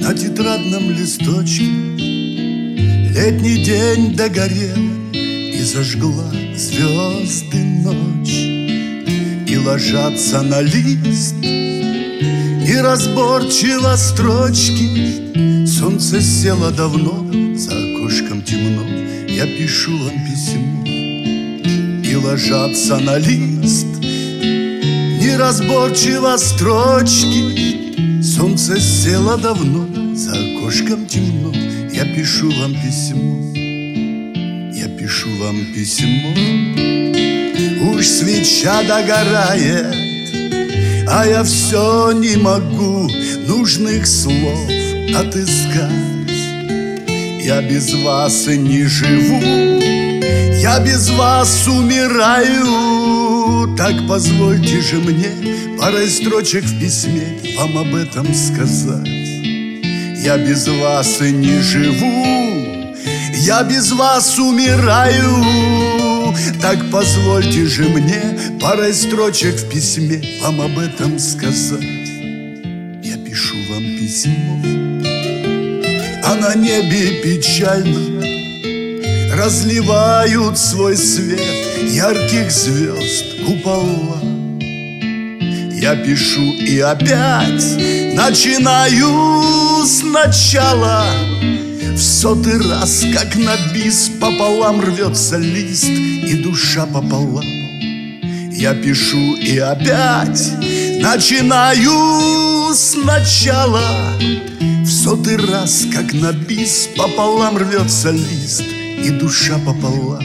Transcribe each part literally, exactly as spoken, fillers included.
На тетрадном листочке летний день догорел, и зажгла звезды ночь. И ложатся на лист неразборчиво строчки. Солнце село давно, за окошком темно, я пишу вам письмо. И ложатся на лист неразборчиво строчки. Солнце село давно, за окошком темно, я пишу вам письмо. Я пишу вам письмо. Уж свеча догорает, а я все не могу нужных слов отыскать. Я без вас и не живу, я без вас умираю. Так позвольте же мне парой строчек в письме вам об этом сказать. Я без вас и не живу, я без вас умираю. Так позвольте же мне парой строчек в письме вам об этом сказать. Я пишу вам письмо. А на небе печально разливают свой свет ярких звезд купола. Я пишу и опять начинаю сначала. В сотый раз, как на бис, пополам рвется лист, и душа пополам. Я пишу и опять начинаю сначала. В сотый раз, как на бис, пополам рвется лист, и душа пополам.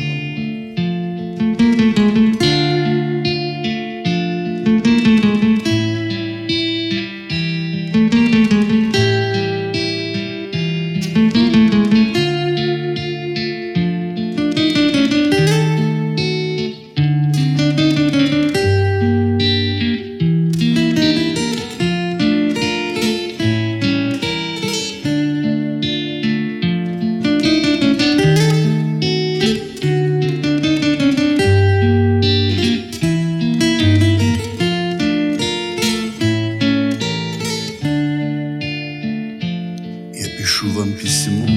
Пишу вам письмо.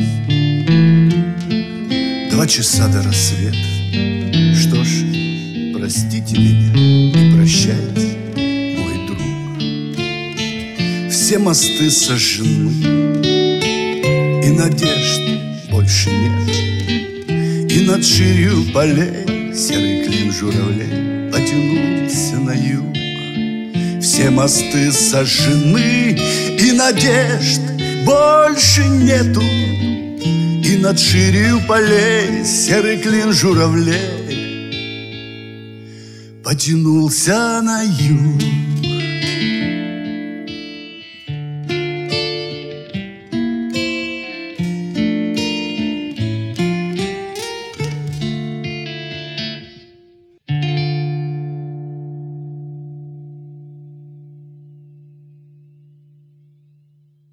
Два часа до рассвета. Что ж, простите меня и прощайте, мой друг. Все мосты сожжены, и надежд больше нет. И над ширью полей серый клин журавлей потянулся на юг. Все мосты сожжены, и надежд больше нету. И над ширью полей серый клин журавлей потянулся на юг.